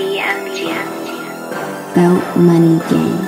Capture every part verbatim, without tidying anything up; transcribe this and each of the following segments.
B M G. Belt Money Gang.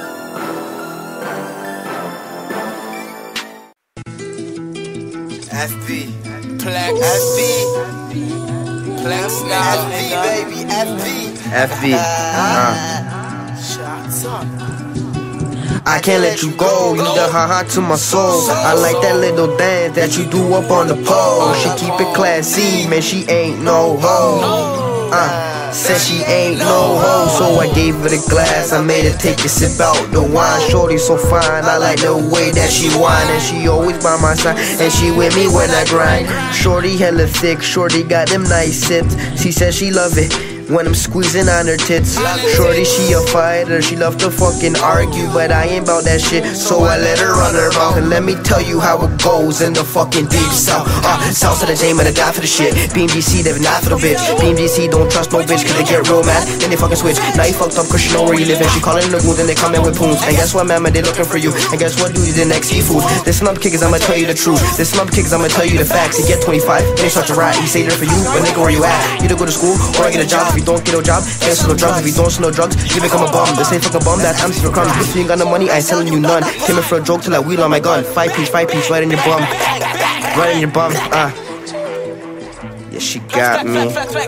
F B, Plex, F B, Plex, now, F B, baby, F B, F B, uh. Shots up. I can't let you go, you the ha-ha to my soul. I like that little dance that you do up on the pole. She keep it classy, man, she ain't no hoe. Uh. Said she ain't no hoe, so I gave her the glass. I made her take a sip out the wine. Shorty so fine, I like the way that she whine. And she always by my side, and she with me when I grind. Shorty hella thick, shorty got them nice sips. She said she love it when I'm squeezing on her tits. Shorty, she a fighter, she love to fucking argue, but I ain't about that shit, so I let her run her mouth. And let me tell you how it goes in the fucking deep south. Uh, south to the J, man, I die for the shit. B M G C, they not for the bitch. B M G C don't trust no bitch, cause they get real mad, then they fucking switch. Now you fucked up cause you know where you live, and she calling in the goons, and they come in with poons. And guess what, man, man, they looking for you. And guess what, dude, you the next seafood. Listen up, kickers, I'ma tell you the truth. Listen up, kickers, I'ma tell you the facts. You get twenty-five, and they such a rat. You say there for you, but nigga, where you at? You to go to school, or I get a job. If you don't get a job, can't sell no drugs. If you don't sell no drugs, you become a bum. The same fucking bum that's empty for crumbs. If you ain't got no money, I ain't selling you none. Came in for a joke till I wheel on my gun. Five piece, five piece, right in your bum. Right in your bum, uh. Yeah, she got me.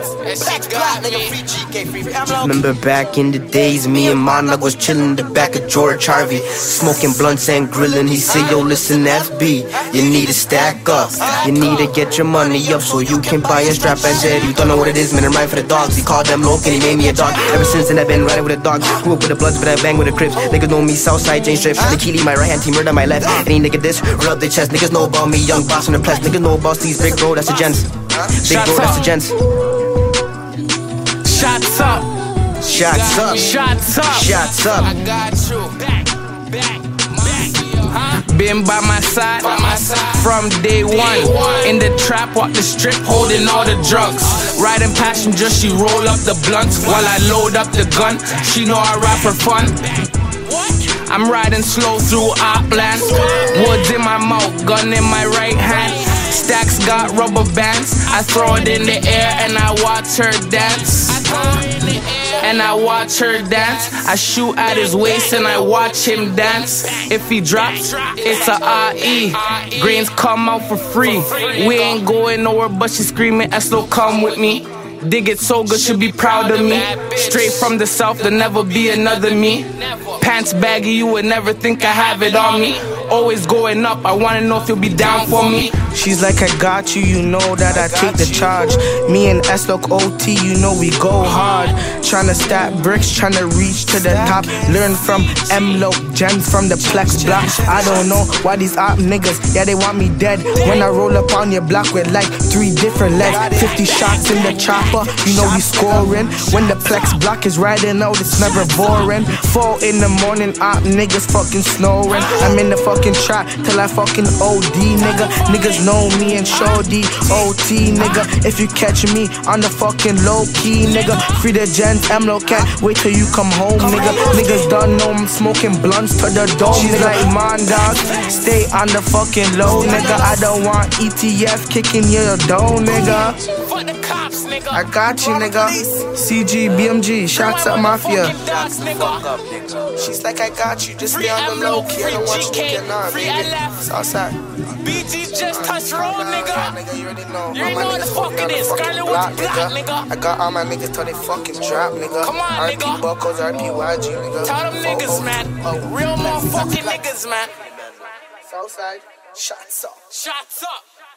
Remember back in the days, me and Monarch was chillin' in the back of George Harvey, smoking blunts and grilling. He say, yo, listen, F B, you need to stack up. You need to get your money up so you can buy a strap. I said, you don't know what it is, man, I'm right for the dogs. He called them local, he made me a dog. Ever since then, I've been riding with a dog. Grew up with the bloods, but I bang with the Crips. Niggas know me, Southside, Jane Strip. The Keely, my right hand, team murder my left. Any nigga this, rub their chest. Niggas know about me, young boss on the press. Niggas know about these big bro, that's the gents. Big bro, that's the gents. Shots up. Shots up. Shots up. Shots up. I got you. Back, back, back. Been by my side, by my side from day one. In the trap, walk the strip, holding all the drugs. Riding passenger, she roll up the blunts while I load up the gun. She know I rap for fun. I'm riding slow through Upland. Woods in my mouth, gun in my right hand. Stacks got rubber bands. I throw it in the air and I watch her dance. And I watch her dance. I shoot at his waist and I watch him dance. If he drops, it's a R E. Grains come out for free. We ain't going nowhere, but she screaming, Eslo, come with me. Dig it so good, she'll be proud of me. Straight from the south, there'll never be another me. Pants baggy, you would never think I have it on me. Always going up, I wanna know if you'll be down for me. She's like, I got you, you know that I take the charge. Me and S-Loc O T, you know we go hard. Tryna stack bricks, tryna reach to the top. Learn from M-Loc, gems from the Plex block. I don't know why these op niggas, yeah, they want me dead. When I roll up on your block with like three different legs. Fifty shots in the chopper, you know we scoring. When the Plex block is riding out, it's never boring. Four in the morning, op niggas fucking snoring. I'm in the fucking trap till I fucking O D, nigga. Niggas know me and Shorty, O T, nigga. If you catch me on the fucking low key, nigga. Free the gents, M-Loc can't wait till you come home, nigga. Niggas done know I'm smoking blunts to the dome. She's like, man, dog, stay on the fucking low, nigga. I don't want E T F kicking your dough, nigga. I got you, nigga. C G, B M G, shots up Mafia. She's like, I got you, just stay on the low key. I don't want you to get on, baby. It's outside. B G just touched road, nigga. You already know. You already know what the fuck it is. Scarlet with the block, nigga. I got all my niggas till they fucking drop, nigga. Come on, R P nigga. Buckles, R P Y G, nigga. Tell them niggas, man. Real motherfucking niggas, man. Southside, shots up. Shots up.